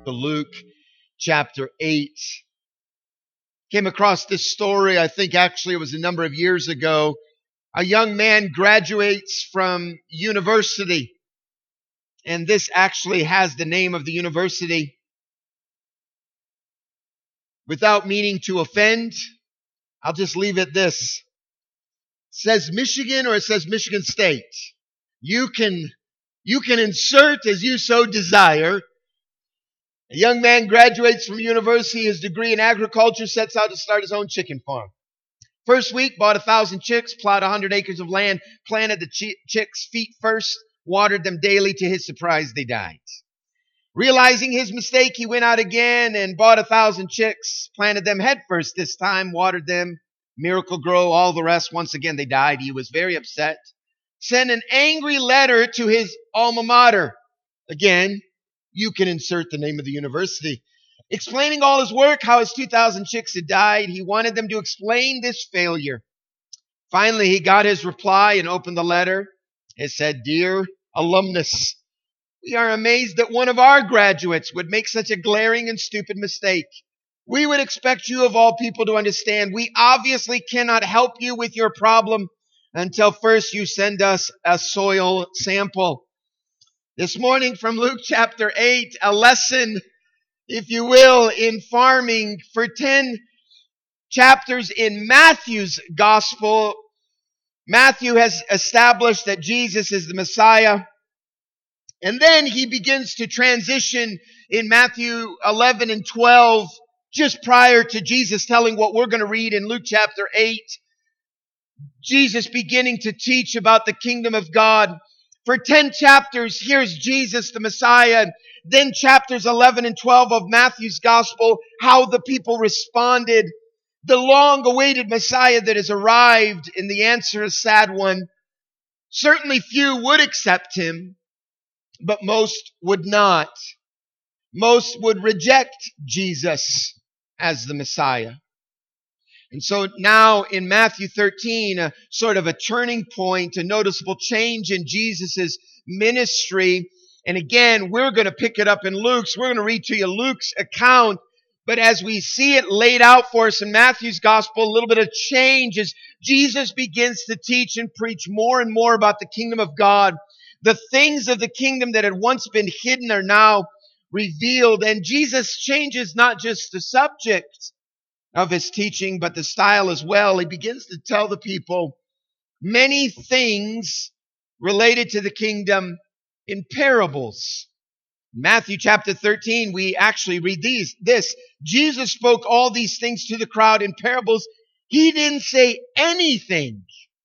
of Luke, chapter 8. Came across this story, I think actually it was a number of years ago. A young man graduates from university, and this actually has the name of the university. Without meaning to offend, I'll just leave it this. It says Michigan or it says Michigan State. You can insert as you so desire. A young man graduates from university, his degree in agriculture, sets out to start his own chicken farm. First week, bought 1,000 chicks, plowed 100 acres of land, planted the chicks feet first, watered them daily. To his surprise, they died. Realizing his mistake, he went out again and bought 1,000 chicks, planted them head first this time, watered them, miracle grow, all the rest. Once again, they died. He was very upset. Sent an angry letter to his alma mater. Again, you can insert the name of the university. Explaining all his work, how his 2,000 chicks had died. He wanted them to explain this failure. Finally, he got his reply and opened the letter. It said, "Dear alumnus, we are amazed that one of our graduates would make such a glaring and stupid mistake. We would expect you of all people to understand we obviously cannot help you with your problem until first you send us a soil sample." This morning from Luke chapter 8, a lesson, if you will, in farming. For 10 chapters in Matthew's gospel, Matthew has established that Jesus is the Messiah. And then he begins to transition in Matthew 11 and 12, just prior to Jesus telling what we're going to read in Luke chapter 8. Jesus beginning to teach about the kingdom of God. For 10 chapters, here's Jesus, the Messiah. Then chapters 11 and 12 of Matthew's gospel, how the people responded. The long-awaited Messiah that has arrived, and the answer is a sad one. Certainly few would accept him, but most would not. Most would reject Jesus as the Messiah. And so now in Matthew 13, a sort of a turning point, a noticeable change in Jesus' ministry. And again, we're going to pick it up in Luke's. We're going to read to you Luke's account. But as we see it laid out for us in Matthew's gospel, a little bit of change as Jesus begins to teach and preach more and more about the kingdom of God. The things of the kingdom that had once been hidden are now revealed. And Jesus changes not just the subject of his teaching, but the style as well. He begins to tell the people many things related to the kingdom in parables. Matthew chapter 13, we actually read this. Jesus spoke all these things to the crowd in parables. He didn't say anything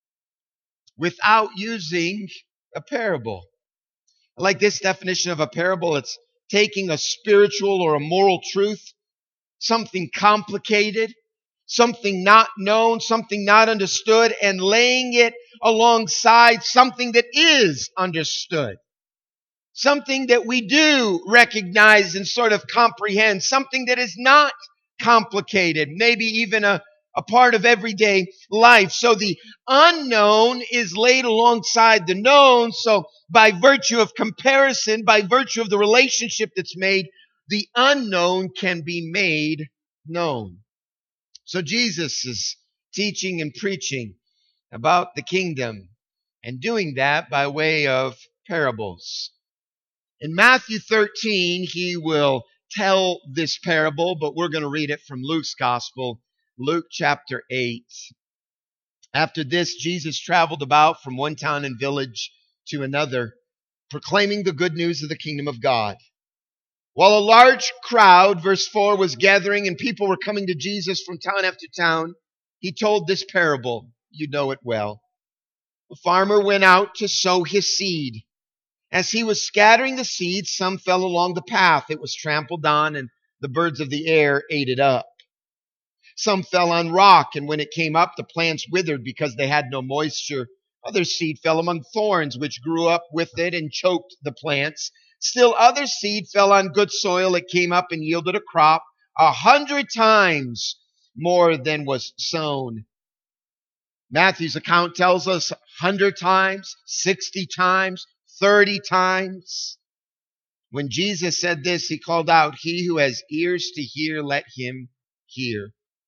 without using a parable. I like this definition of a parable. It's taking a spiritual or a moral truth, something complicated, something not known, something not understood, and laying it alongside something that is understood. Something that we do recognize and sort of comprehend. Something that is not complicated. Maybe even a part of everyday life. So the unknown is laid alongside the known. So by virtue of comparison, by virtue of the relationship that's made, the unknown can be made known. So Jesus is teaching and preaching about the kingdom and doing that by way of parables. In Matthew 13, he will tell this parable, but we're going to read it from Luke's gospel, Luke chapter 8. After this, Jesus traveled about from one town and village to another, proclaiming the good news of the kingdom of God. While a large crowd, verse 4, was gathering and people were coming to Jesus from town after town, he told this parable. You know it well. A farmer went out to sow his seed. As he was scattering the seed, some fell along the path. It was trampled on, and the birds of the air ate it up. Some fell on rock, and when it came up, the plants withered because they had no moisture. Other seed fell among thorns, which grew up with it and choked the plants. Still other seed fell on good soil. It came up and yielded a crop 100 times more than was sown. Matthew's account tells us 100 times, 60 times, 30 times. When Jesus said this, he called out, "He who has ears to hear, let him hear."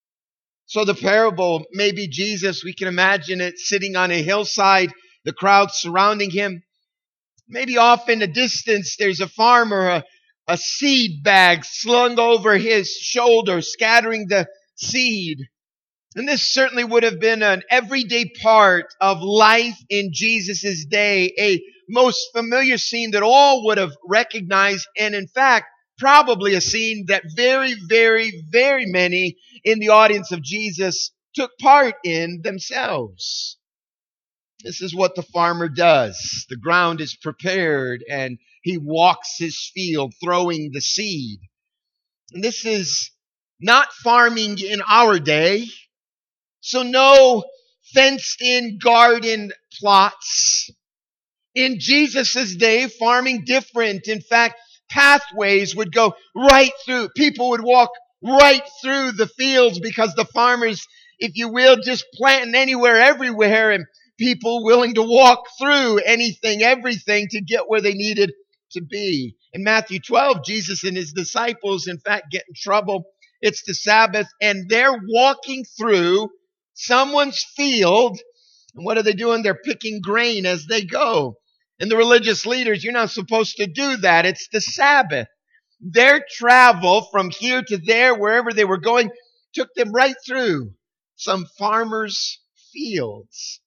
So the parable, maybe Jesus, we can imagine it sitting on a hillside, the crowd surrounding him. Maybe off in the distance, there's a farmer, a seed bag slung over his shoulder, scattering the seed. And this certainly would have been an everyday part of life in Jesus' day, a most familiar scene that all would have recognized, and in fact, probably a scene that very, very, very many in the audience of Jesus took part in themselves. This is what the farmer does. The ground is prepared and he walks his field throwing the seed. And this is not farming in our day. So no fenced-in garden plots. In Jesus' day, farming different. In fact, pathways would go right through. People would walk right through the fields because the farmers, if you will, just planting anywhere, everywhere, and people willing to walk through anything, everything to get where they needed to be. In Matthew 12, Jesus and his disciples, in fact, get in trouble. It's the Sabbath, and they're walking through someone's field. And what are they doing? They're picking grain as they go. And the religious leaders, you're not supposed to do that. It's the Sabbath. Their travel from here to there, wherever they were going, took them right through some farmer's fields.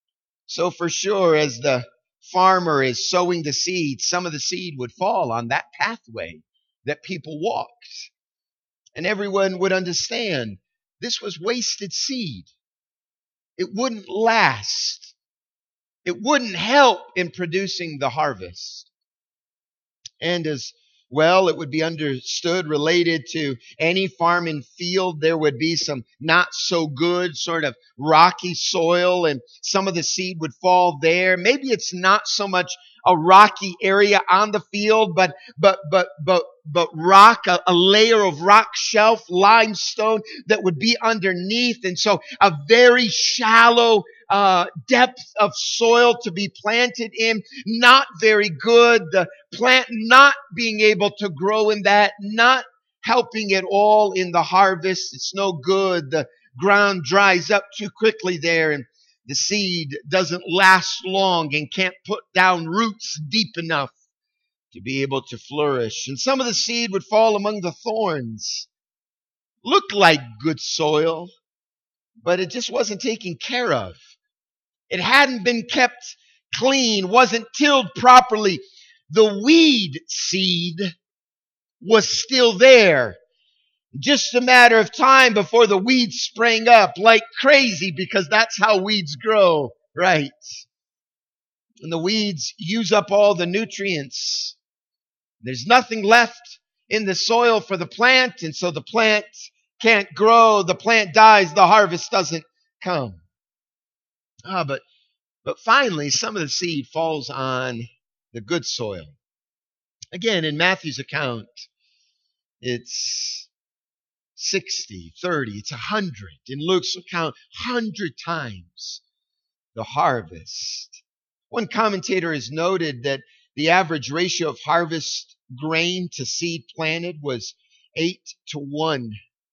So for sure, as the farmer is sowing the seed, some of the seed would fall on that pathway that people walked. And everyone would understand this was wasted seed. It wouldn't last. It wouldn't help in producing the harvest. And as well, it would be understood related to any farm and field, there would be some not so good sort of rocky soil, and some of the seed would fall there. Maybe it's not so much a rocky area on the field, but rock, a layer of rock shelf, limestone that would be underneath. And so a very shallow depth of soil to be planted in, not very good. The plant not being able to grow in that, not helping at all in the harvest. It's no good. The ground dries up too quickly there, and the seed doesn't last long and can't put down roots deep enough to be able to flourish. And some of the seed would fall among the thorns. Looked like good soil, but it just wasn't taken care of. It hadn't been kept clean, wasn't tilled properly. The weed seed was still there. Just a matter of time before the weeds sprang up like crazy, because that's how weeds grow, right? And the weeds use up all the nutrients. There's nothing left in the soil for the plant, and so the plant can't grow. The plant dies. The harvest doesn't come. But finally, some of the seed falls on the good soil. Again, in Matthew's account, it's 60, 30, it's 100. In Luke's account, 100 times the harvest. One commentator has noted that the average ratio of harvest grain to seed planted was 8-1.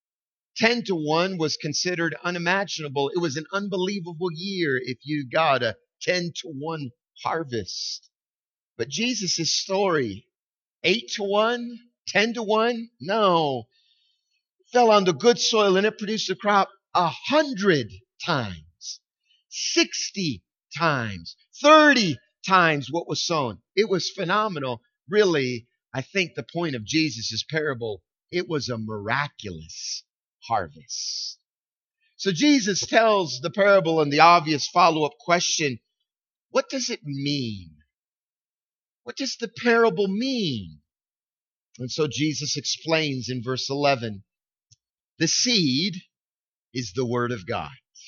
10-1 was considered unimaginable. It was an unbelievable year if you got a 10-1 harvest. But Jesus' story, 8-1, 10-1, no. It fell on the good soil and it produced a crop 100 times, 60 times, 30 times what was sown. It was phenomenal. Really, I think the point of Jesus' parable, it was a miraculous harvest. So Jesus tells the parable and the obvious follow-up question, what does it mean? What does the parable mean? And so Jesus explains in verse 11, the seed is the word of God.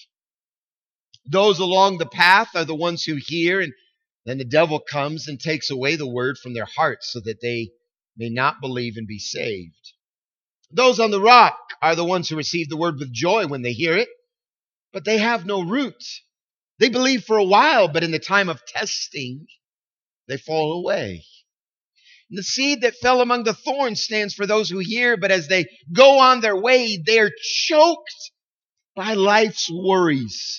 Those along the path are the ones who hear, and then the devil comes and takes away the word from their hearts so that they may not believe and be saved. Those on the rock are the ones who receive the word with joy when they hear it, but they have no root. They believe for a while, but in the time of testing, they fall away. And the seed that fell among the thorns stands for those who hear, but as they go on their way, they're choked by life's worries,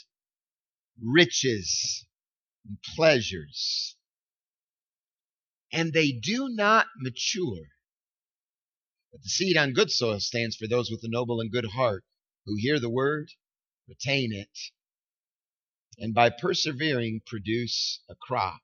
riches, and pleasures. And they do not mature. But the seed on good soil stands for those with a noble and good heart, who hear the word, retain it, and by persevering produce a crop.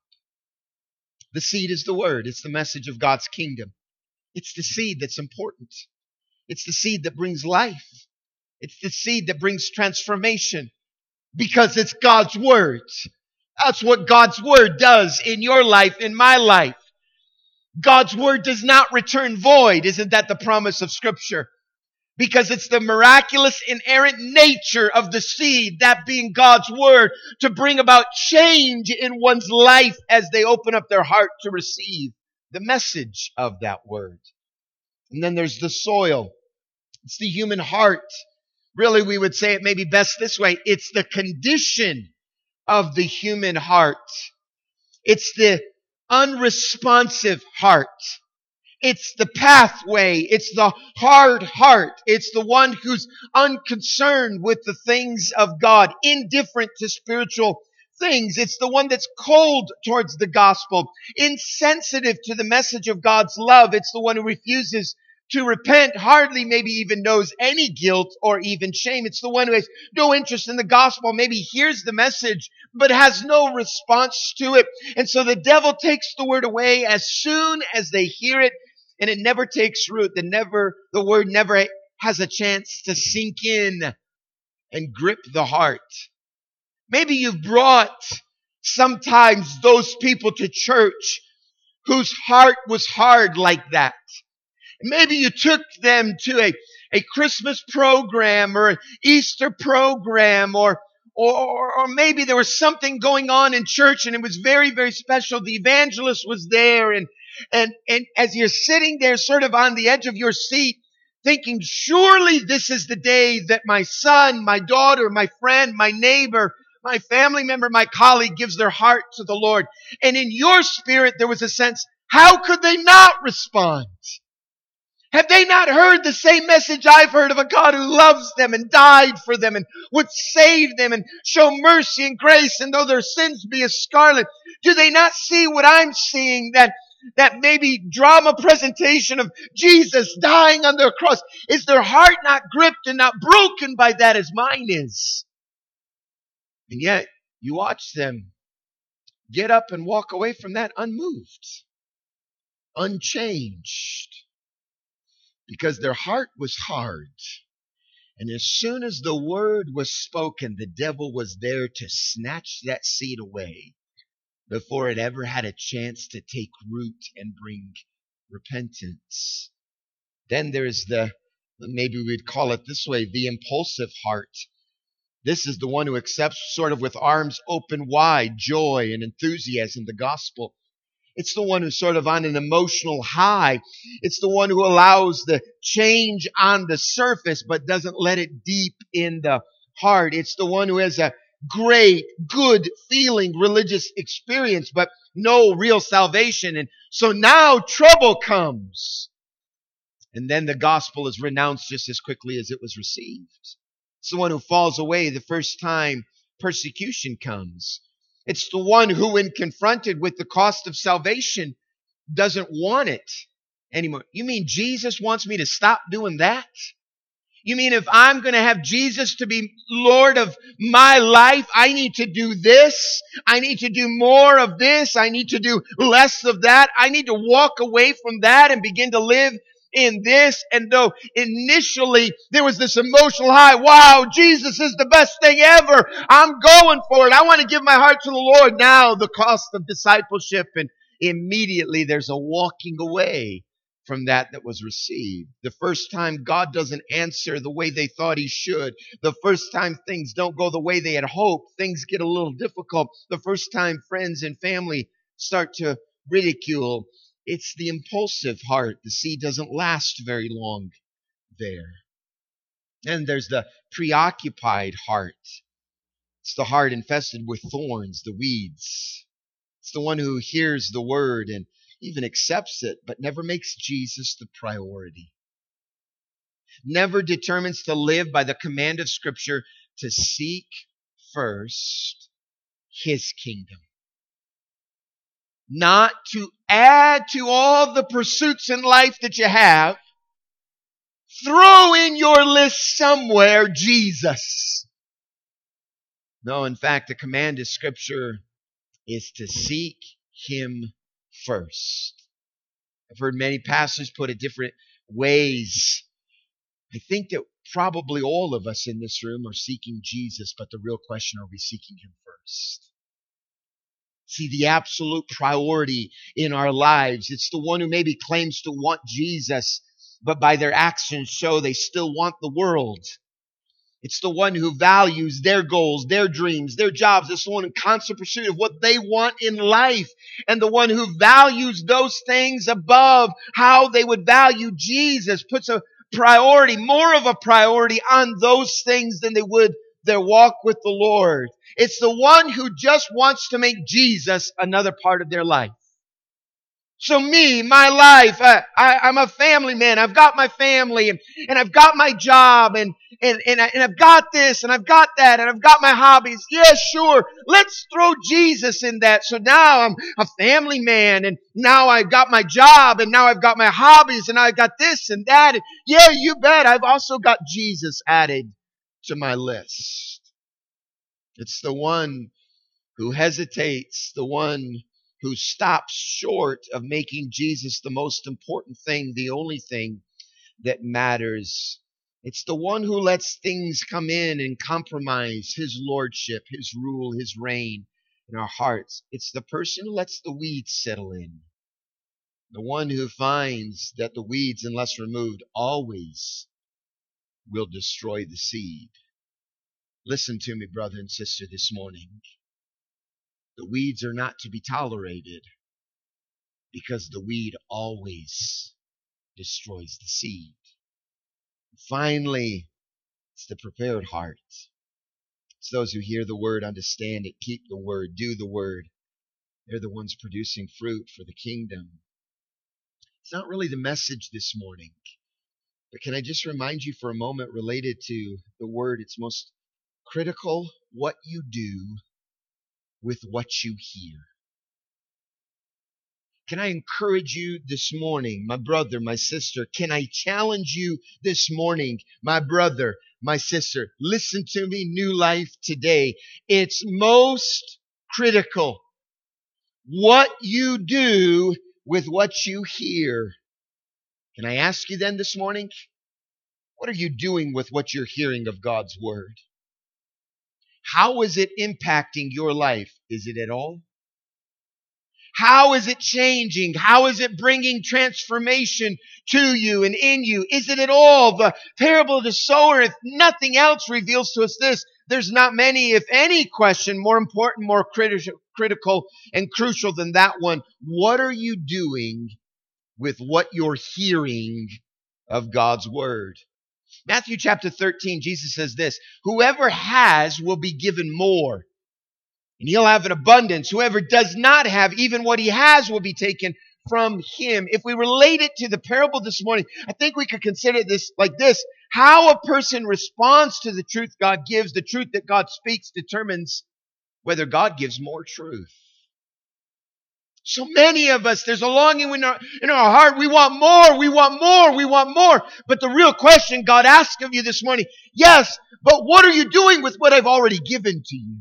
The seed is the word. It's the message of God's kingdom. It's the seed that's important. It's the seed that brings life. It's the seed that brings transformation because it's God's word. That's what God's word does in your life, in my life. God's word does not return void. Isn't that the promise of Scripture? Because it's the miraculous, inerrant nature of the seed, that being God's word, to bring about change in one's life as they open up their heart to receive the message of that word. And then there's the soil. It's the human heart. Really, we would say it maybe best this way. It's the condition of the human heart. It's the unresponsive heart. It's the pathway. It's the hard heart. It's the one who's unconcerned with the things of God, indifferent to spiritual things. It's the one that's cold towards the gospel, insensitive to the message of God's love. It's the one who refuses to repent, hardly maybe even knows any guilt or even shame. It's the one who has no interest in the gospel, maybe hears the message, but has no response to it. And so the devil takes the word away as soon as they hear it, and it never takes root. The word never has a chance to sink in and grip the heart. Maybe you've brought sometimes those people to church whose heart was hard like that. Maybe you took them to a Christmas program or an Easter program, or maybe there was something going on in church and it was very, very special. The evangelist was there, and as you're sitting there sort of on the edge of your seat, thinking, surely this is the day that my son, my daughter, my friend, my neighbor, my family member, my colleague gives their heart to the Lord. And in your spirit, there was a sense, how could they not respond? Have they not heard the same message I've heard of a God who loves them and died for them and would save them and show mercy and grace, and though their sins be as scarlet? Do they not see what I'm seeing, that maybe drama presentation of Jesus dying on the cross? Is their heart not gripped and not broken by that as mine is? And yet, you watch them get up and walk away from that unmoved, unchanged. Because their heart was hard. And as soon as the word was spoken, the devil was there to snatch that seed away before it ever had a chance to take root and bring repentance. Then there's maybe we'd call it this way, the impulsive heart. This is the one who accepts sort of with arms open wide joy and enthusiasm the gospel. It's the one who's sort of on an emotional high. It's the one who allows the change on the surface but doesn't let it deep in the heart. It's the one who has a great, good feeling religious experience but no real salvation. And so now trouble comes. And then the gospel is renounced just as quickly as it was received. It's the one who falls away the first time persecution comes. It's the one who, when confronted with the cost of salvation, doesn't want it anymore. You mean Jesus wants me to stop doing that? You mean if I'm going to have Jesus to be Lord of my life, I need to do this? I need to do more of this? I need to do less of that? I need to walk away from that and begin to live in this? And though initially there was this emotional high, wow, Jesus is the best thing ever, I'm going for it, I want to give my heart to the Lord. Now the cost of discipleship, and immediately there's a walking away from that was received. The first time God doesn't answer the way they thought He should. The first time things don't go the way they had hoped. Things get a little difficult. The first time friends and family start to ridicule. It's the impulsive heart. The seed doesn't last very long there. And there's the preoccupied heart. It's the heart infested with thorns, the weeds. It's the one who hears the word and even accepts it, but never makes Jesus the priority. Never determines to live by the command of Scripture to seek first His kingdom. Not to add to all the pursuits in life that you have. Throw in your list somewhere Jesus. No, in fact, the command of Scripture is to seek Him first. I've heard many pastors put it different ways. I think that probably all of us in this room are seeking Jesus, but the real question, are we seeking Him first? See, the absolute priority in our lives, it's the one who maybe claims to want Jesus, but by their actions show they still want the world. It's the one who values their goals, their dreams, their jobs. It's the one in constant pursuit of what they want in life. And the one who values those things above how they would value Jesus, puts a priority, more of a priority on those things than they would their walk with the Lord. It's the one who just wants to make Jesus another part of their life. So me, my life, I'm a family man. I've got my family and I've got my job and I've got this and I've got that and I've got my hobbies. Yeah, sure. Let's throw Jesus in that. So now I'm a family man and now I've got my job and now I've got my hobbies and I've got this and that. And yeah, you bet. I've also got Jesus added to my list. It's the one who hesitates, the one who stops short of making Jesus the most important thing, the only thing that matters. It's the one who lets things come in and compromise His lordship, His rule, His reign in our hearts. It's the person who lets the weeds settle in. The one who finds that the weeds, unless removed, always will destroy the seed. Listen to me, brother and sister, this morning. The weeds are not to be tolerated because the weed always destroys the seed. Finally, it's the prepared heart. It's those who hear the word, understand it, keep the word, do the word. They're the ones producing fruit for the kingdom. It's not really the message this morning, but can I just remind you for a moment related to the word? It's most critical what you do with what you hear. Can I encourage you this morning, my brother, my sister? Can I challenge you this morning, my brother, my sister? Listen to me, New Life today. It's most critical what you do with what you hear. Can I ask you then this morning, what are you doing with what you're hearing of God's word? How is it impacting your life? Is it at all? How is it changing? How is it bringing transformation to you and in you? Is it at all? The parable of the sower, if nothing else reveals to us this, there's not many, if any, question more important, more critical and crucial than that one. What are you doing with what you're hearing of God's word? Matthew chapter 13, Jesus says this, whoever has will be given more, and he'll have an abundance. Whoever does not have, even what he has will be taken from him. If we relate it to the parable this morning, I think we could consider this like this. How a person responds to the truth God gives, the truth that God speaks, determines whether God gives more truth. So many of us, there's a longing in our heart. We want more, we want more, we want more. But the real question God asks of you this morning, yes, but what are you doing with what I've already given to you?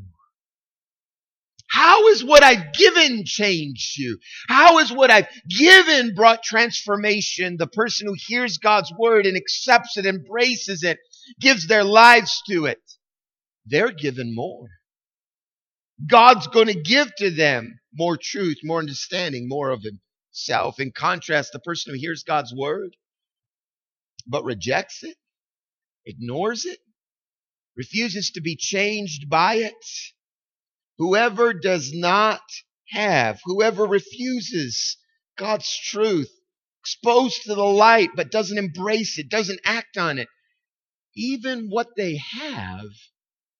How is what I've given changed you? How is what I've given brought transformation? The person who hears God's word and accepts it, embraces it, gives their lives to it, they're given more. God's going to give to them more truth, more understanding, more of himself. In contrast, the person who hears God's word but rejects it, ignores it, refuses to be changed by it, whoever does not have, whoever refuses God's truth, exposed to the light but doesn't embrace it, doesn't act on it, even what they have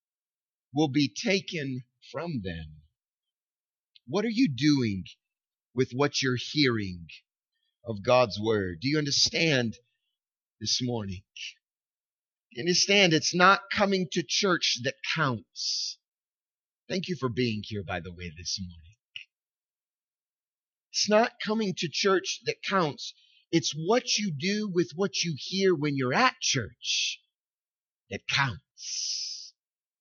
will be taken from them. What are you doing with what you're hearing of God's word? Do you understand this morning? Do you understand it's not coming to church that counts? Thank you for being here, by the way, this morning. It's not coming to church that counts. It's what you do with what you hear when you're at church that counts.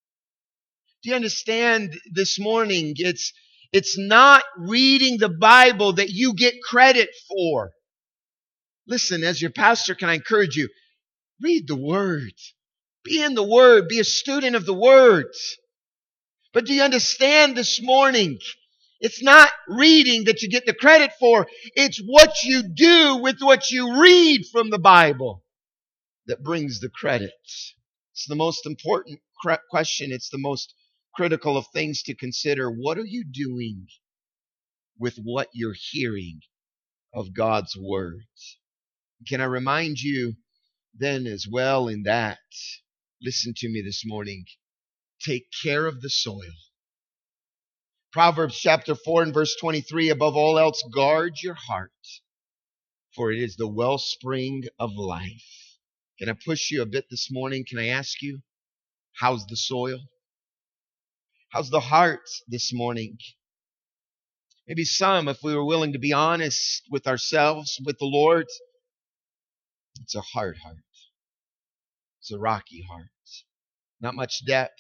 Do you understand this morning? It's not reading the Bible that you get credit for. Listen, as your pastor, can I encourage you? Read the Word. Be in the Word. Be a student of the Word. But do you understand this morning? It's not reading that you get the credit for. It's what you do with what you read from the Bible that brings the credit. It's the most important question. It's the most critical of things to consider. What are you doing with what you're hearing of God's Word? Can I remind you then as well in that, listen to me this morning, take care of the soil. Proverbs chapter 4 and verse 23, above all else, guard your heart, for it is the wellspring of life. Can I push you a bit this morning? Can I ask you, how's the soil? How's the heart this morning? Maybe some, if we were willing to be honest with ourselves, with the Lord, it's a hard heart. It's a rocky heart. Not much depth.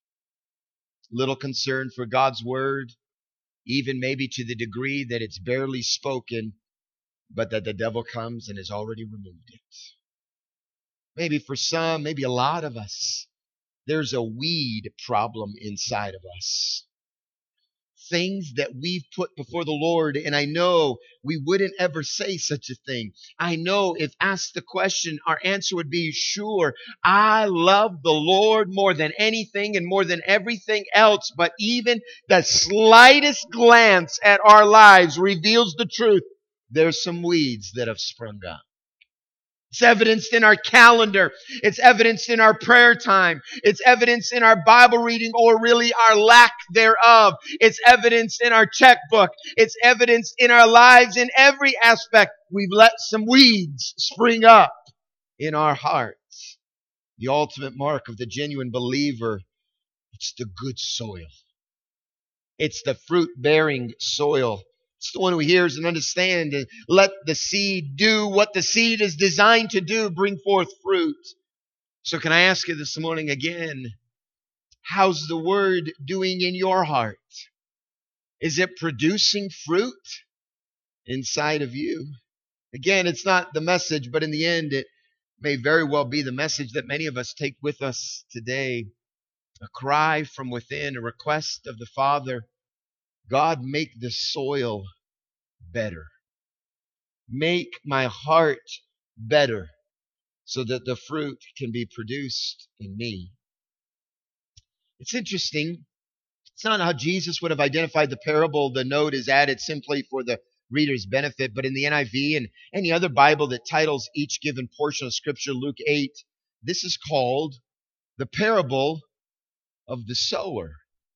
Little concern for God's word, even maybe to the degree that it's barely spoken, but that the devil comes and has already removed it. Maybe for some, maybe a lot of us, there's a weed problem inside of us. Things that we've put before the Lord, and I know we wouldn't ever say such a thing. I know if asked the question, our answer would be, sure, I love the Lord more than anything and more than everything else, but even the slightest glance at our lives reveals the truth. There's some weeds that have sprung up. It's evidenced in our calendar. It's evidenced in our prayer time. It's evidenced in our Bible reading, or really our lack thereof. It's evidenced in our checkbook. It's evidenced in our lives in every aspect. We've let some weeds spring up in our hearts. The ultimate mark of the genuine believer, it's the good soil. It's the fruit-bearing soil. It's the one who hears and understands and let the seed do what the seed is designed to do, bring forth fruit. So can I ask you this morning again, how's the word doing in your heart? Is it producing fruit inside of you? Again, it's not the message, but in the end, it may very well be the message that many of us take with us today. A cry from within, a request of the Father. God, make the soil better. Make my heart better so that the fruit can be produced in me. It's interesting. It's not how Jesus would have identified the parable. The note is added simply for the reader's benefit, but in the NIV and any other Bible that titles each given portion of Scripture, Luke 8, this is called the parable of the sower.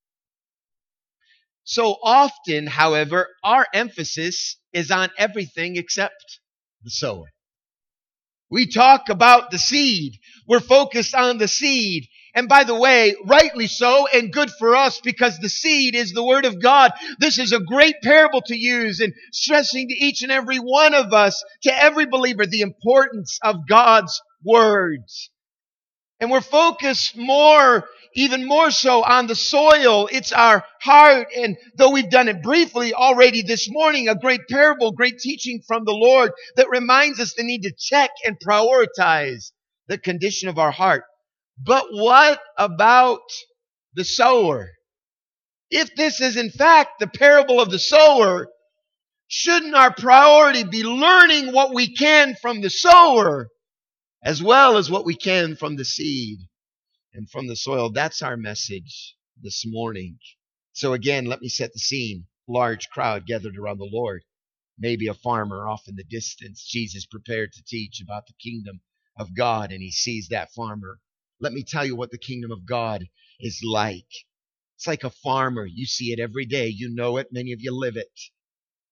So often, however, our emphasis is on everything except the sower. We talk about the seed. We're focused on the seed. And by the way, rightly so and good for us, because the seed is the Word of God. This is a great parable to use in stressing to each and every one of us, to every believer, the importance of God's words. And we're focused even more so on the soil. It's our heart. And though we've done it briefly already this morning, a great parable, great teaching from the Lord that reminds us the need to check and prioritize the condition of our heart. But what about the sower? If this is in fact the parable of the sower, shouldn't our priority be learning what we can from the sower as well as what we can from the seed and from the soil? That's our message this morning. So again, let me set the scene. Large crowd gathered around the Lord. Maybe a farmer off in the distance. Jesus prepared to teach about the kingdom of God, and he sees that farmer. Let me tell you what the kingdom of God is like. It's like a farmer. You see it every day. You know it. Many of you live it.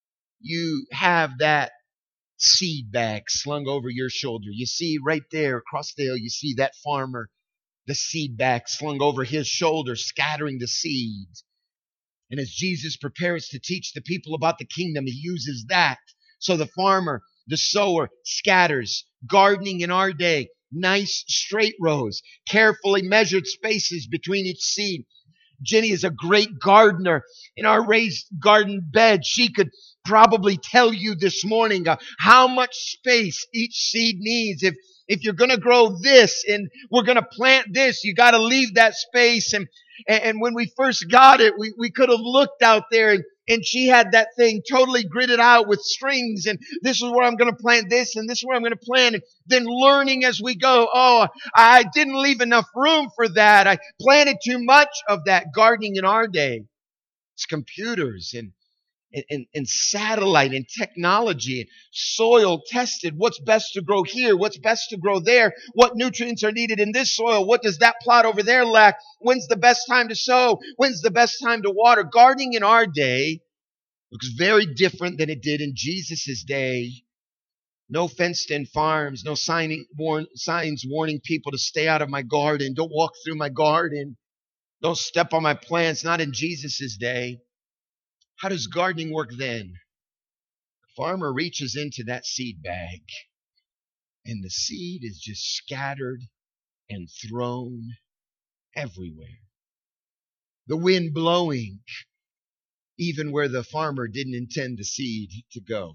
you have that seed bag slung over your shoulder. You see right there across the hill, you see that farmer, the seed bag slung over his shoulder, scattering the seeds. And as Jesus prepares to teach the people about the kingdom, he uses that. So the farmer, the sower, scatters. Gardening in our day, nice straight rows, carefully measured spaces between each seed. Jenny is a great gardener. In our raised garden bed, she could probably tell you this morning how much space each seed needs. If you're going to grow this and we're going to plant this, you got to leave that space. And when we first got it, we could have looked out there and she had that thing totally gridded out with strings. And this is where I'm going to plant this and this is where I'm going to plant. And then learning as we go, oh, I didn't leave enough room for that. I planted too much of that. Gardening in our day, it's computers and satellite and technology and soil tested. What's best to grow here? What's best to grow there? What nutrients are needed in this soil? What does that plot over there lack? When's the best time to sow? When's the best time to water? Gardening in our day looks very different than it did in Jesus' day. No fenced-in farms, no signs warning people to stay out of my garden. Don't walk through my garden. Don't step on my plants. Not in Jesus' day. How does gardening work then? The farmer reaches into that seed bag, and the seed is just scattered and thrown everywhere. The wind blowing, even where the farmer didn't intend the seed to go.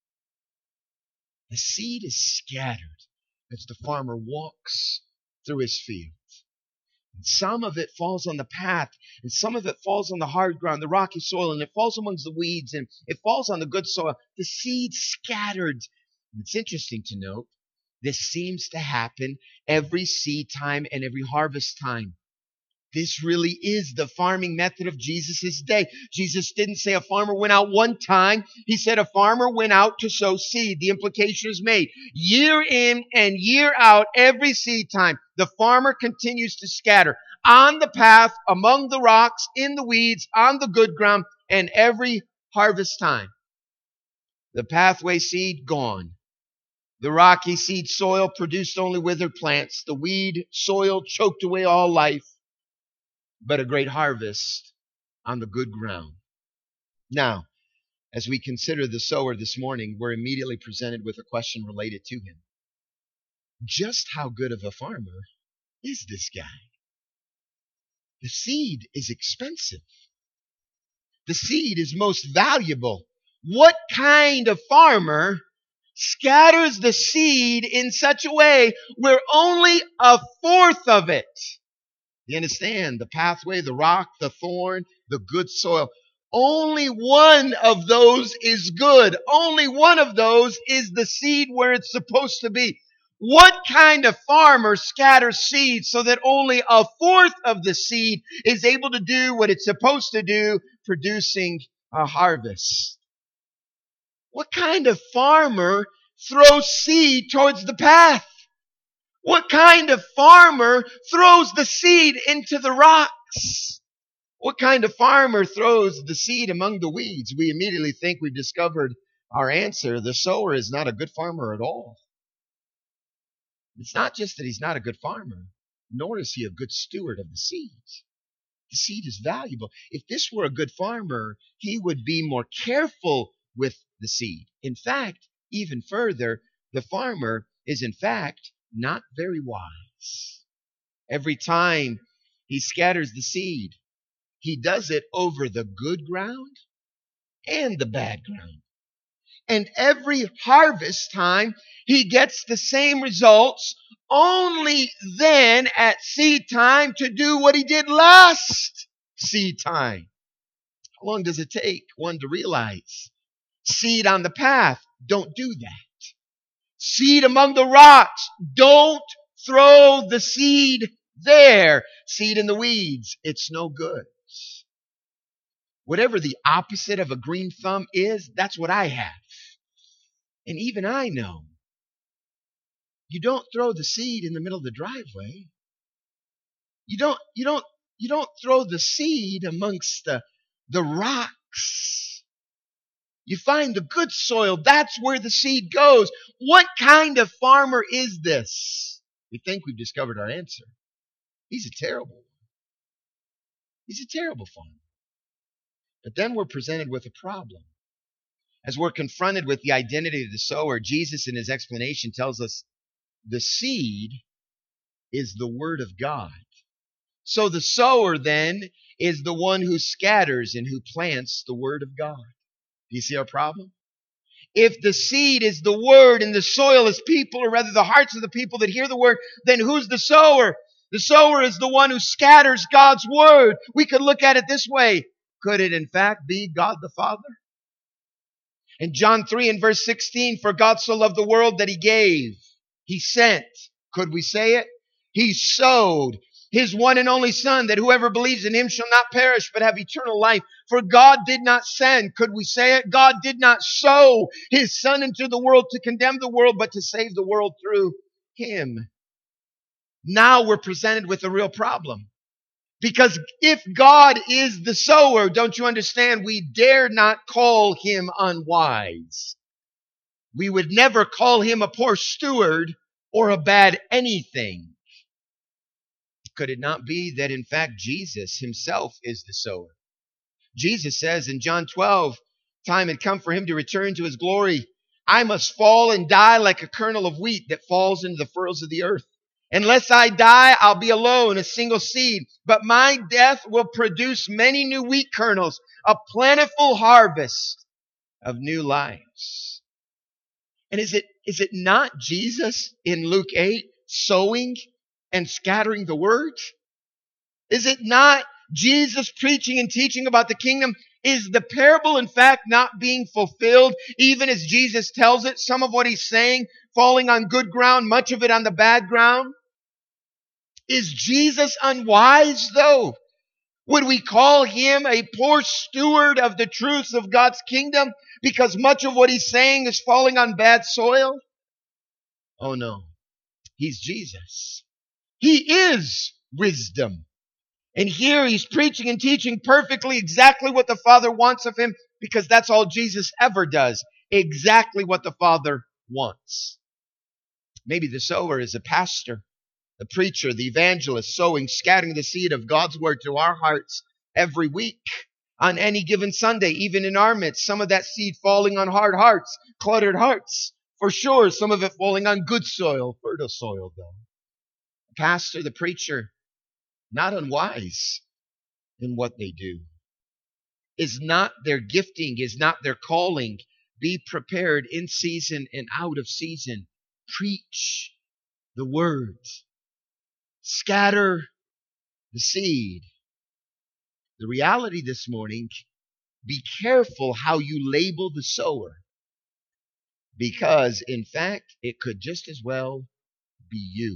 The seed is scattered as the farmer walks through his field. And some of it falls on the path, and some of it falls on the hard ground, the rocky soil, and it falls amongst the weeds, and it falls on the good soil. The seed scattered. And it's interesting to note, this seems to happen every seed time and every harvest time. This really is the farming method of Jesus' day. Jesus didn't say a farmer went out one time. He said a farmer went out to sow seed. The implication is made. Year in and year out, every seed time, the farmer continues to scatter on the path, among the rocks, in the weeds, on the good ground, and every harvest time. The pathway seed gone. The rocky seed soil produced only withered plants. The weed soil choked away all life. But a great harvest on the good ground. Now, as we consider the sower this morning, we're immediately presented with a question related to him. Just how good of a farmer is this guy? The seed is expensive. The seed is most valuable. What kind of farmer scatters the seed in such a way where only a fourth of it, you understand, the pathway, the rock, the thorn, the good soil, only one of those is good. Only one of those is the seed where it's supposed to be. What kind of farmer scatters seed so that only a fourth of the seed is able to do what it's supposed to do, producing a harvest? What kind of farmer throws seed towards the path? What kind of farmer throws the seed into the rocks? What kind of farmer throws the seed among the weeds? We immediately think we've discovered our answer. The sower is not a good farmer at all. It's not just that he's not a good farmer, nor is he a good steward of the seeds. The seed is valuable. If this were a good farmer, he would be more careful with the seed. In fact, even further, the farmer is in fact not very wise. Every time he scatters the seed, he does it over the good ground and the bad ground. And every harvest time, he gets the same results, only then at seed time to do what he did last seed time. How long does it take one to realize? Seed on the path, don't do that. Seed among the rocks, don't throw the seed there. Seed in the weeds, it's no good. Whatever the opposite of a green thumb is, that's what I have. And even I know. You don't throw the seed in the middle of the driveway. You don't throw the seed amongst the rocks. You find the good soil. That's where the seed goes. What kind of farmer is this? We think we've discovered our answer. He's a terrible one. He's a terrible farmer. But then we're presented with a problem. As we're confronted with the identity of the sower, Jesus in his explanation tells us the seed is the word of God. So the sower then is the one who scatters and who plants the word of God. Do you see our problem? If the seed is the word and the soil is people, or rather the hearts of the people that hear the word, then who's the sower? The sower is the one who scatters God's word. We could look at it this way. Could it in fact be God the Father? In John 3 and verse 16, for God so loved the world that he gave. He sent. Could we say it? He sowed his one and only Son, that whoever believes in him shall not perish, but have eternal life. For God did not send, could we say it? God did not sow his Son into the world to condemn the world, but to save the world through him. Now we're presented with a real problem. Because if God is the sower, don't you understand, we dare not call him unwise. We would never call him a poor steward or a bad anything. Could it not be that in fact Jesus himself is the sower? Jesus says in John 12, time had come for him to return to his glory. I must fall and die like a kernel of wheat that falls into the furrows of the earth. Unless I die, I'll be alone, a single seed. But my death will produce many new wheat kernels, a plentiful harvest of new lives. And is it not Jesus in Luke 8 sowing and scattering the word? Is it not Jesus preaching and teaching about the kingdom? Is the parable in fact not being fulfilled even as Jesus tells it? Some of what he's saying falling on good ground, much of it on the bad ground. Is Jesus unwise though? Would we call him a poor steward of the truths of God's kingdom because much of what he's saying is falling on bad soil? Oh no. He's Jesus. He is wisdom. And here he's preaching and teaching perfectly exactly what the Father wants of him, because that's all Jesus ever does. Exactly what the Father wants. Maybe the sower is a pastor, the preacher, the evangelist, sowing, scattering the seed of God's word to our hearts every week. On any given Sunday, even in our midst, some of that seed falling on hard hearts, cluttered hearts. For sure, some of it falling on good soil, fertile soil though. The pastor, the preacher, not unwise in what they do. Is not their gifting, is not their calling. Be prepared in season and out of season. Preach the word. Scatter the seed. The reality this morning, be careful how you label the sower. Because, in fact, it could just as well be you.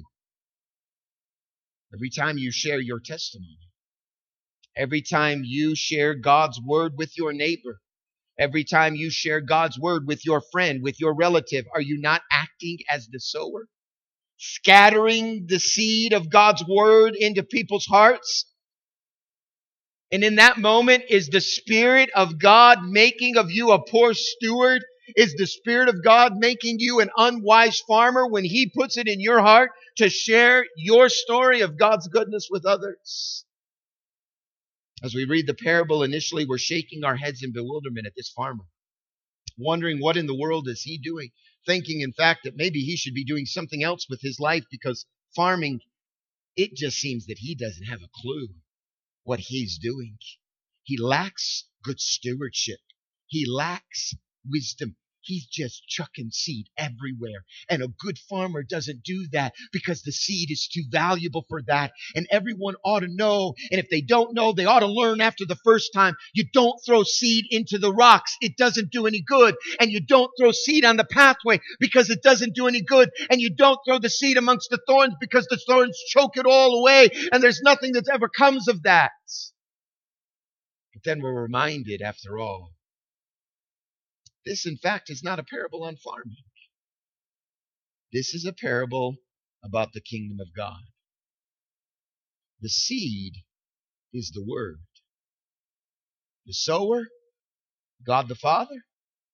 Every time you share your testimony, every time you share God's word with your neighbor, every time you share God's word with your friend, with your relative, are you not acting as the sower? Scattering the seed of God's word into people's hearts? And in that moment, is the Spirit of God making of you a poor steward? Is the Spirit of God making you an unwise farmer when he puts it in your heart to share your story of God's goodness with others? As we read the parable, initially we're shaking our heads in bewilderment at this farmer, wondering what in the world is he doing, thinking in fact that maybe he should be doing something else with his life, because farming, it just seems that he doesn't have a clue what he's doing. He lacks good stewardship. He lacks wisdom. He's just chucking seed everywhere. And a good farmer doesn't do that because the seed is too valuable for that. And everyone ought to know. And if they don't know, they ought to learn after the first time. You don't throw seed into the rocks. It doesn't do any good. And you don't throw seed on the pathway because it doesn't do any good. And you don't throw the seed amongst the thorns because the thorns choke it all away. And there's nothing that ever comes of that. But then we're reminded, after all, this, in fact, is not a parable on farming. This is a parable about the kingdom of God. The seed is the word. The sower, God the Father.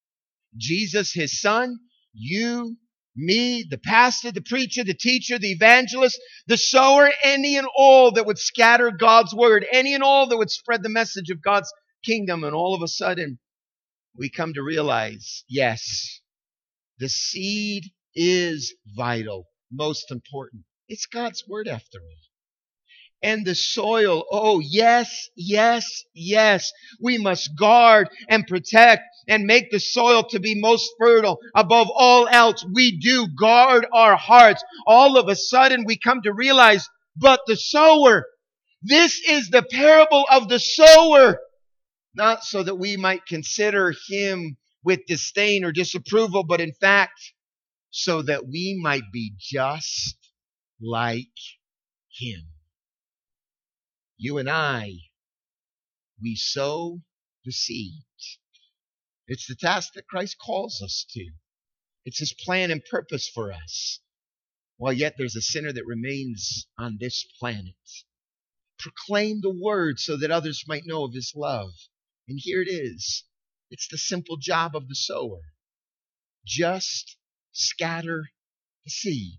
Jesus, his son, you, me, the pastor, the preacher, the teacher, the evangelist, the sower, any and all that would scatter God's word, any and all that would spread the message of God's kingdom. And all of a sudden, we come to realize, yes, the seed is vital, most important. It's God's word after all. And the soil, oh yes, yes, yes. We must guard and protect and make the soil to be most fertile. Above all else, we do guard our hearts. All of a sudden, we come to realize, but the sower, this is the parable of the sower. Not so that we might consider him with disdain or disapproval, but in fact, so that we might be just like him. You and I, we sow the seed. It's the task that Christ calls us to. It's his plan and purpose for us. While yet there's a sinner that remains on this planet. Proclaim the word so that others might know of his love. And here it is. It's the simple job of the sower. Just scatter the seed.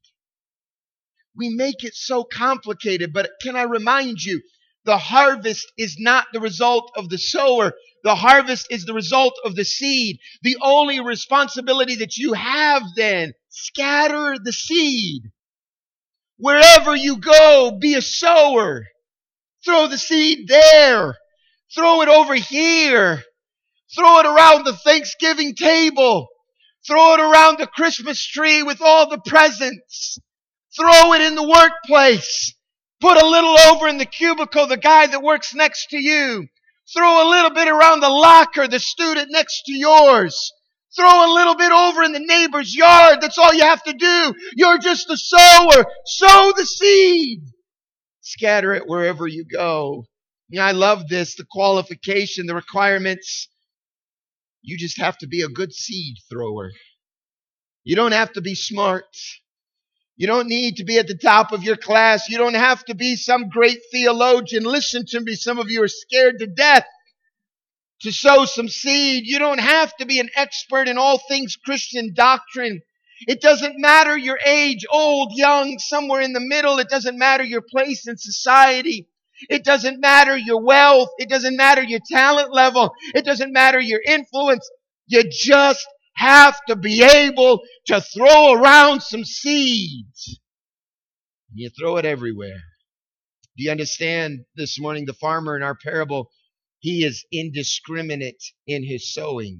We make it so complicated, but can I remind you, the harvest is not the result of the sower. The harvest is the result of the seed. The only responsibility that you have then, scatter the seed. Wherever you go, be a sower. Throw the seed there. Throw it over here. Throw it around the Thanksgiving table. Throw it around the Christmas tree with all the presents. Throw it in the workplace. Put a little over in the cubicle, the guy that works next to you. Throw a little bit around the locker, the student next to yours. Throw a little bit over in the neighbor's yard. That's all you have to do. You're just a sower. Sow the seed. Scatter it wherever you go. I love this, the qualification, the requirements. You just have to be a good seed thrower. You don't have to be smart. You don't need to be at the top of your class. You don't have to be some great theologian. Listen to me. Some of you are scared to death to sow some seed. You don't have to be an expert in all things Christian doctrine. It doesn't matter your age, old, young, somewhere in the middle. It doesn't matter your place in society. It doesn't matter your wealth. It doesn't matter your talent level. It doesn't matter your influence. You just have to be able to throw around some seeds. You throw it everywhere. Do you understand this morning, the farmer in our parable, he is indiscriminate in his sowing.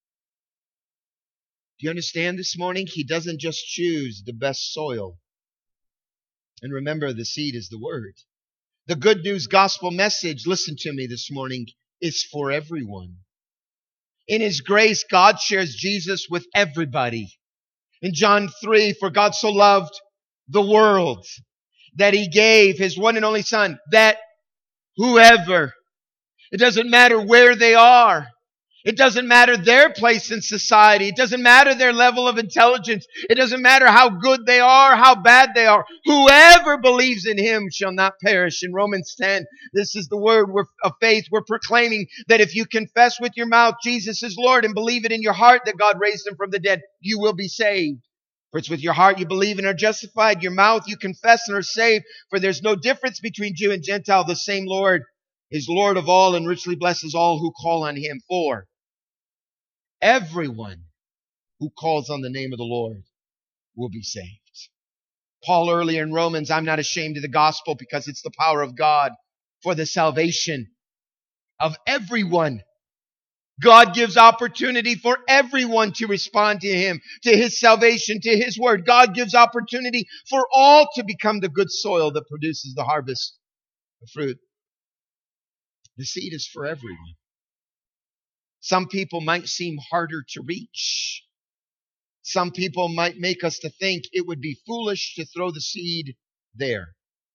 Do you understand this morning? He doesn't just choose the best soil. And remember, the seed is the word. The good news gospel message, listen to me this morning, is for everyone. In his grace, God shares Jesus with everybody. In John 3, for God so loved the world that he gave his one and only Son, that whoever, it doesn't matter where they are, it doesn't matter their place in society, it doesn't matter their level of intelligence, it doesn't matter how good they are, how bad they are, whoever believes in him shall not perish. In Romans 10, this is the word of faith. We're proclaiming that if you confess with your mouth Jesus is Lord and believe it in your heart that God raised him from the dead, you will be saved. For it's with your heart you believe and are justified, your mouth you confess and are saved. For there's no difference between Jew and Gentile. The same Lord is Lord of all and richly blesses all who call on him. For everyone who calls on the name of the Lord will be saved. Paul earlier in Romans, I'm not ashamed of the gospel because it's the power of God for the salvation of everyone. God gives opportunity for everyone to respond to him, to his salvation, to his word. God gives opportunity for all to become the good soil that produces the harvest of fruit. The seed is for everyone. Some people might seem harder to reach. Some people might make us to think it would be foolish to throw the seed there.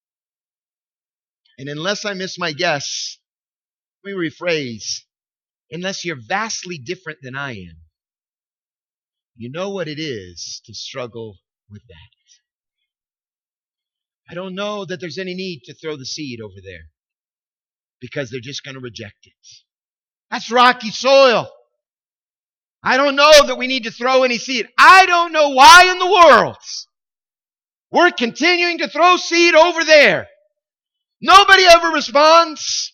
And unless I miss my guess, let me rephrase. Unless you're vastly different than I am, you know what it is to struggle with that. I don't know that there's any need to throw the seed over there because they're just going to reject it. That's rocky soil. I don't know that we need to throw any seed. I don't know why in the world we're continuing to throw seed over there. Nobody ever responds.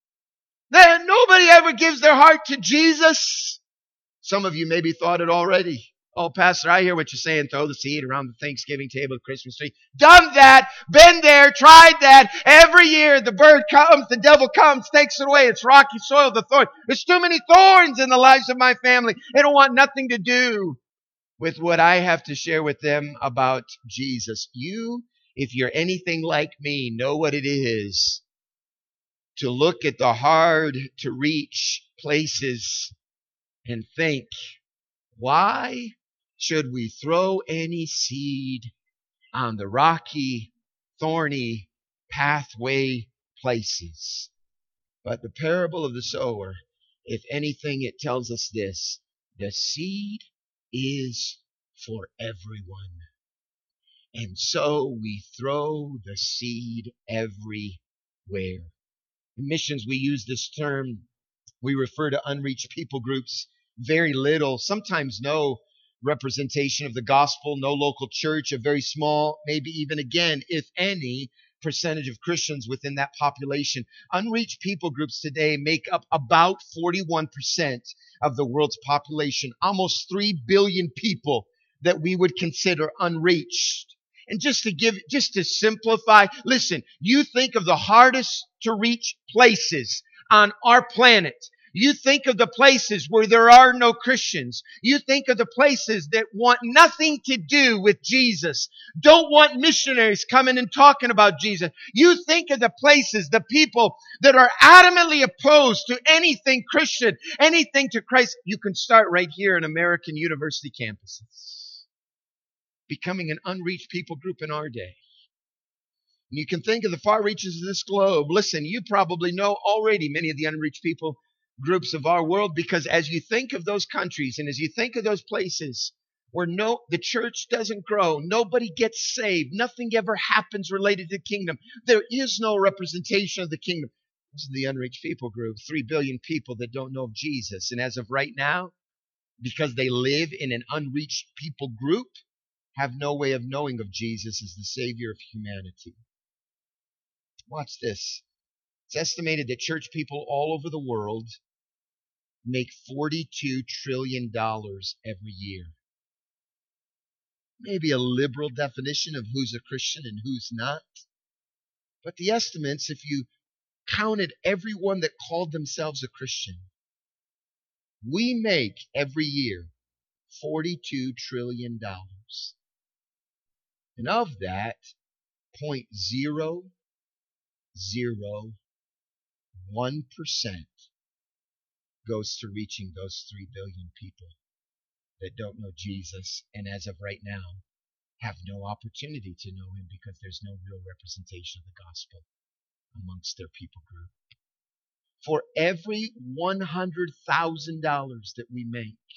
Nobody ever gives their heart to Jesus. Some of you maybe thought it already. Oh, Pastor, I hear what you're saying. Throw the seed around the Thanksgiving table, the Christmas tree. Done that. Been there. Tried that. Every year the bird comes, the devil comes, takes it away. It's rocky soil, the thorn. There's too many thorns in the lives of my family. They don't want nothing to do with what I have to share with them about Jesus. You, if you're anything like me, know what it is to look at the hard to reach places and think, why should we throw any seed on the rocky, thorny pathway places? But the parable of the sower, if anything, it tells us this: the seed is for everyone. And so we throw the seed everywhere. In missions, we use this term. We refer to unreached people groups. Very little, sometimes no representation of the gospel, no local church, a very small, maybe even again, if any, percentage of Christians within that population. Unreached people groups today make up about 41% of the world's population, almost 3 billion people that we would consider unreached. And just to simplify, listen, you think of the hardest to reach places on our planet. You think of the places where there are no Christians. You think of the places that want nothing to do with Jesus, don't want missionaries coming and talking about Jesus. You think of the places, the people that are adamantly opposed to anything Christian, anything to Christ. You can start right here in American university campuses, becoming an unreached people group in our day. And you can think of the far reaches of this globe. Listen, you probably know already many of the unreached people groups of our world, because as you think of those countries and as you think of those places where the church doesn't grow, nobody gets saved, nothing ever happens related to the kingdom, there is no representation of the kingdom. This is the unreached people group, 3 billion people that don't know of Jesus. And as of right now, because they live in an unreached people group, have no way of knowing of Jesus as the Savior of humanity. Watch this. It's estimated that church people all over the world make $42 trillion every year. Maybe a liberal definition of who's a Christian and who's not. But the estimates, if you counted everyone that called themselves a Christian, we make every year $42 trillion. And of that, 0.001% goes to reaching those 3 billion people that don't know Jesus, and as of right now, have no opportunity to know him because there's no real representation of the gospel amongst their people group. For every $100,000 that we make,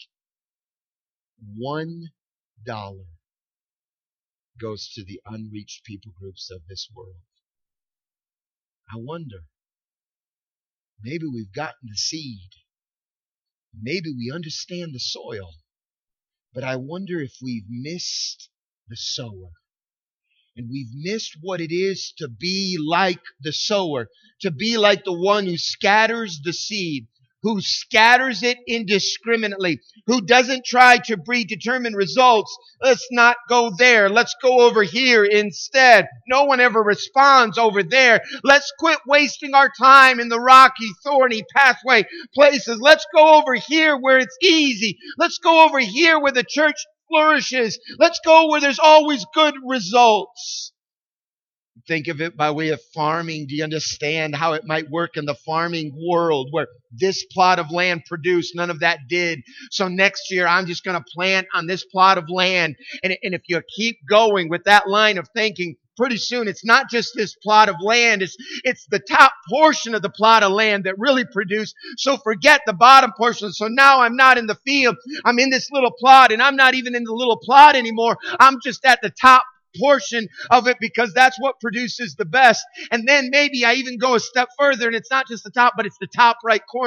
$1 goes to the unreached people groups of this world. I wonder, maybe we've gotten the seed. Maybe we understand the soil. But I wonder if we've missed the sower. And we've missed what it is to be like the sower, to be like the one who scatters the seed, who scatters it indiscriminately, who doesn't try to predetermine results. Let's not go there. Let's go over here instead. No one ever responds over there. Let's quit wasting our time in the rocky, thorny pathway places. Let's go over here where it's easy. Let's go over here where the church flourishes. Let's go where there's always good results. Think of it by way of farming. Do you understand how it might work in the farming world where this plot of land produced, none of that did. So next year I'm just going to plant on this plot of land. And if you keep going with that line of thinking, pretty soon it's not just this plot of land. It's the top portion of the plot of land that really produced. So forget the bottom portion. So now I'm not in the field. I'm in this little plot, and I'm not even in the little plot anymore. I'm just at the top portion of it because that's what produces the best. And then maybe I even go a step further, and it's not just the top, but it's the top right corner.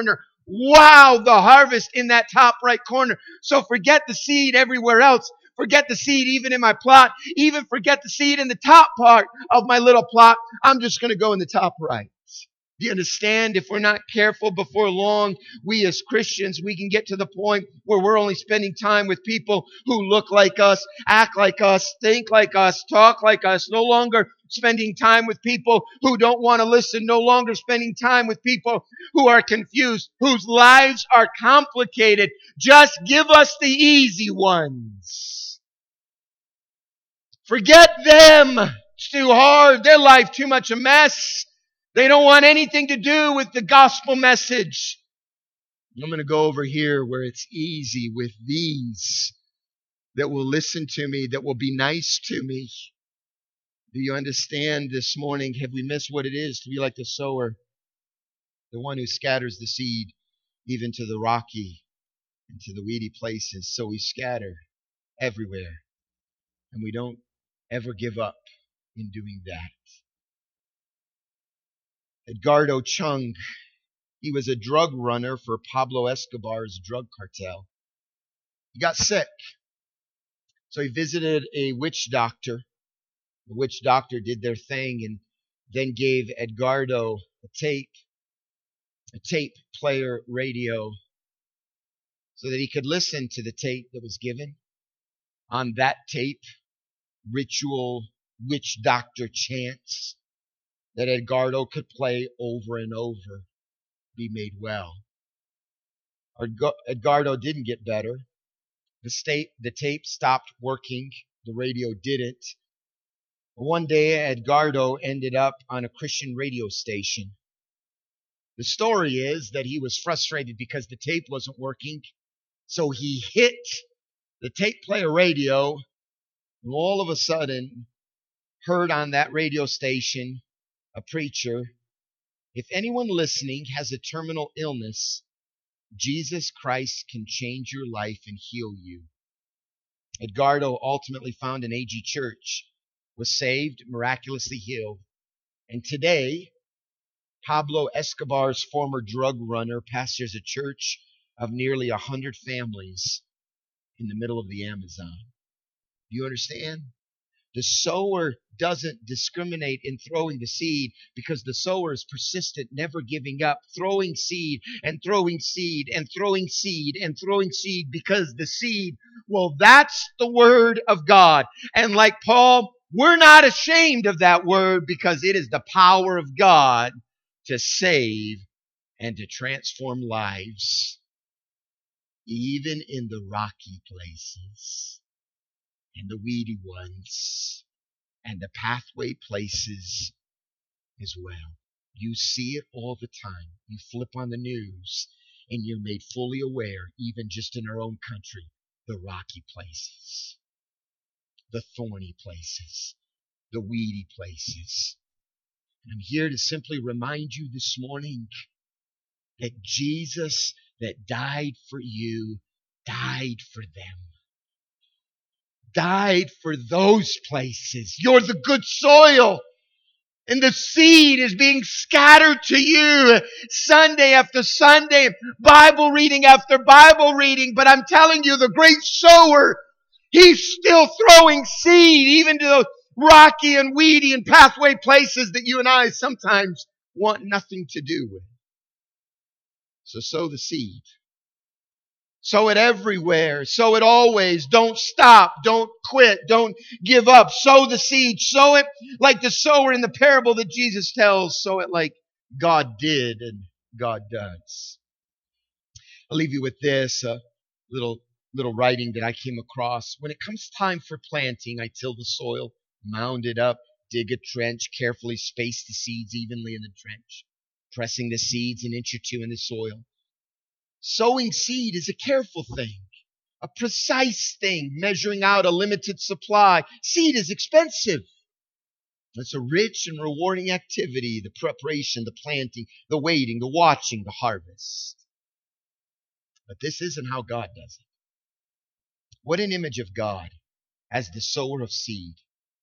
wow, the harvest in that top right corner. So forget the seed everywhere else. Forget the seed even in my plot. Even forget the seed in the top part of my little plot. I'm just going to go in the top right. Do you understand? If we're not careful, before long, we as Christians, we can get to the point where we're only spending time with people who look like us, act like us, think like us, talk like us, no longer spending time with people who don't want to listen, no longer spending time with people who are confused, whose lives are complicated. Just give us the easy ones. Forget them. It's too hard. Their life too much a mess. They don't want anything to do with the gospel message. I'm going to go over here where it's easy with these that will listen to me, that will be nice to me. Do you understand this morning? Have we missed what it is to be like the sower? The one who scatters the seed even to the rocky and to the weedy places. So we scatter everywhere. And we don't ever give up in doing that. Edgardo Chung, he was a drug runner for Pablo Escobar's drug cartel. He got sick. So he visited a witch doctor. The witch doctor did their thing and then gave Edgardo a tape player radio, so that he could listen to the tape that was given. On that tape, ritual witch doctor chants that Edgardo could play over and over, be made well. Edgardo didn't get better. The tape stopped working. The radio didn't. One day, Edgardo ended up on a Christian radio station. The story is that he was frustrated because the tape wasn't working. So he hit the tape player radio, and all of a sudden, heard on that radio station a preacher, if anyone listening has a terminal illness, Jesus Christ can change your life and heal you. Edgardo ultimately found an AG church, was saved, miraculously healed. And today, Pablo Escobar's former drug runner pastors a church of nearly 100 families in the middle of the Amazon. Do you understand? The sower doesn't discriminate in throwing the seed, because the sower is persistent, never giving up, throwing seed and throwing seed and throwing seed and throwing seed, because the seed, well, that's the word of God. And like Paul, we're not ashamed of that word, because it is the power of God to save and to transform lives, even in the rocky places and the weedy ones and the pathway places as well. You see it all the time. You flip on the news and you're made fully aware, even just in our own country, the rocky places, the thorny places, the weedy places. And I'm here to simply remind you this morning that Jesus that died for you died for them. Died for those places. You're the good soil. And the seed is being scattered to you Sunday after Sunday, Bible reading after Bible reading. But I'm telling you, the great sower, he's still throwing seed even to those rocky and weedy and pathway places that you and I sometimes want nothing to do with. So sow the seed. Sow it everywhere. Sow it always. Don't stop. Don't quit. Don't give up. Sow the seed. Sow it like the sower in the parable that Jesus tells. Sow it like God did and God does. I'll leave you with this little writing that I came across. When it comes time for planting, I till the soil, mound it up, dig a trench, carefully space the seeds evenly in the trench, pressing the seeds an inch or two in the soil. Sowing seed is a careful thing, a precise thing, measuring out a limited supply. Seed is expensive. It's a rich and rewarding activity, the preparation, the planting, the waiting, the watching, the harvest. But this isn't how God does it. What an image of God as the sower of seed.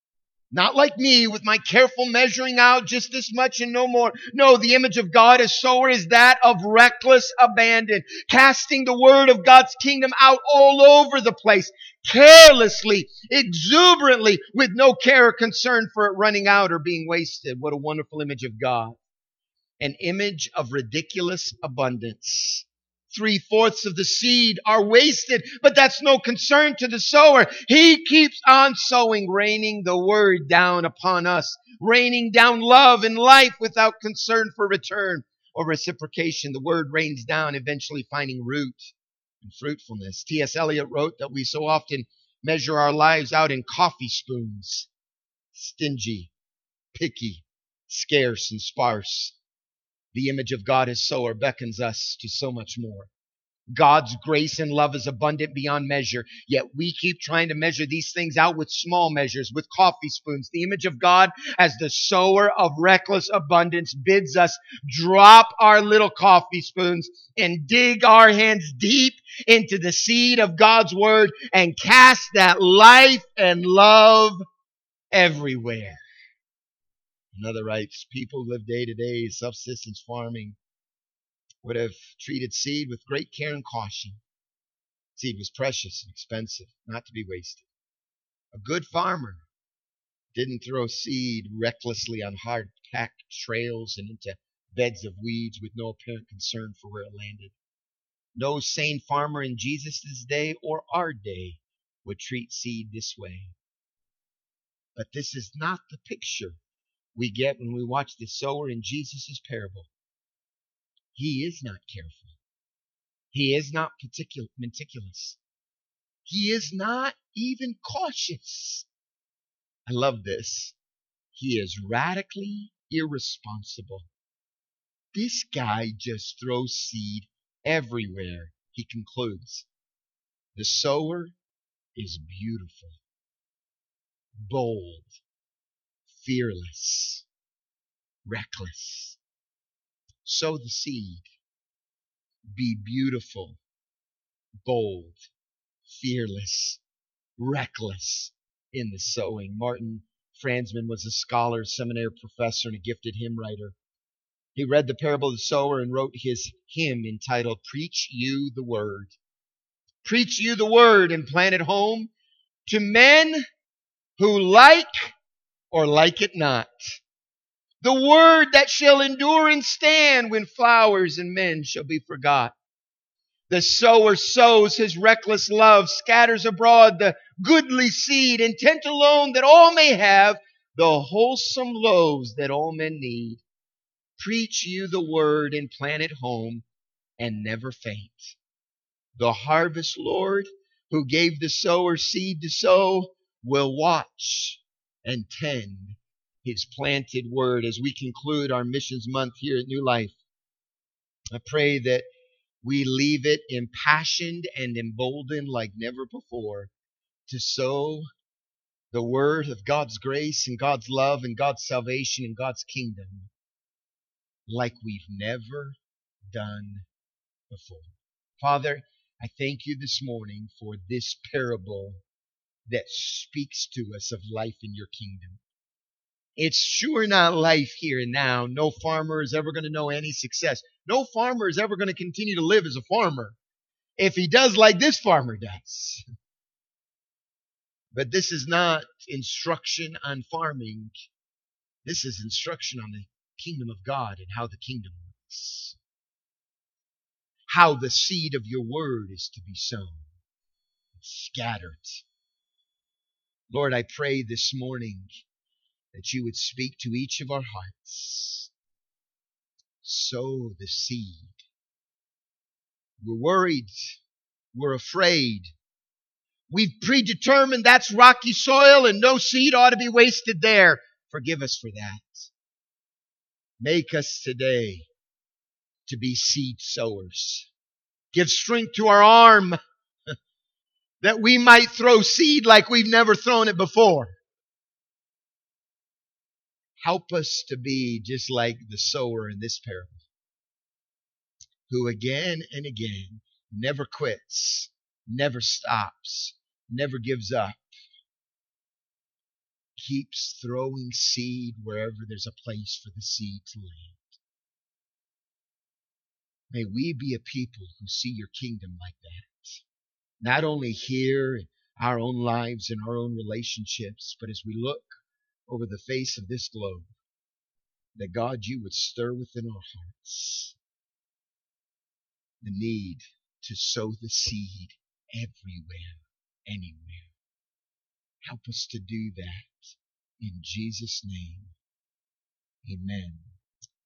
Not like me with my careful measuring out just this much and no more. No, the image of God as sower is that of reckless abandon, casting the word of God's kingdom out all over the place, carelessly, exuberantly, with no care or concern for it running out or being wasted. What a wonderful image of God. An image of ridiculous abundance. 3/4 of the seed are wasted, but that's no concern to the sower. He keeps on sowing, raining the word down upon us, raining down love and life without concern for return or reciprocation. The word rains down, eventually finding root and fruitfulness. T.S. Eliot wrote that we so often measure our lives out in coffee spoons, stingy, picky, scarce, and sparse. The image of God as sower beckons us to so much more. God's grace and love is abundant beyond measure, yet we keep trying to measure these things out with small measures, with coffee spoons. The image of God as the sower of reckless abundance bids us drop our little coffee spoons and dig our hands deep into the seed of God's word and cast that life and love everywhere. Another writes, people who live day to day subsistence farming would have treated seed with great care and caution. Seed was precious and expensive, not to be wasted. A good farmer didn't throw seed recklessly on hard-packed trails and into beds of weeds with no apparent concern for where it landed. No sane farmer in Jesus' day or our day would treat seed this way. But this is not the picture we get when we watch the sower in Jesus' parable. He is not careful. He is not meticulous. He is not even cautious. I love this. He is radically irresponsible. This guy just throws seed everywhere, he concludes. The sower is beautiful, bold, fearless, reckless. Sow the seed. Be beautiful, bold, fearless, reckless in the sowing. Martin Franzman was a scholar, seminary professor, and a gifted hymn writer. He read the parable of the sower and wrote his hymn entitled, Preach You the Word. Preach you the word and plant it home to men who like or like it not. The word that shall endure and stand when flowers and men shall be forgot. The sower sows his reckless love, scatters abroad the goodly seed, intent alone that all may have the wholesome loaves that all men need. Preach you the word and plant it home and never faint. The harvest Lord, who gave the sower seed to sow, will watch and tend His planted word as we conclude our missions month here at New Life. I pray that we leave it impassioned and emboldened like never before to sow the word of God's grace and God's love and God's salvation and God's kingdom like we've never done before. Father, I thank you this morning for this parable that speaks to us of life in your kingdom. It's sure not life here and now. No farmer is ever going to know any success. No farmer is ever going to continue to live as a farmer if he does like this farmer does. But this is not instruction on farming. This is instruction on the kingdom of God and how the kingdom works. How the seed of your word is to be sown and scattered. Lord, I pray this morning that you would speak to each of our hearts. Sow the seed. We're worried. We're afraid. We've predetermined that's rocky soil and no seed ought to be wasted there. Forgive us for that. Make us today to be seed sowers. Give strength to our arm that we might throw seed like we've never thrown it before. Help us to be just like the sower in this parable, who again and again never quits, never stops, never gives up. keeps throwing seed wherever there's a place for the seed to land. May we be a people who see your kingdom like that. Not only here in our own lives and our own relationships, but as we look over the face of this globe, that God, you would stir within our hearts the need to sow the seed everywhere, anywhere. Help us to do that. In Jesus' name, amen.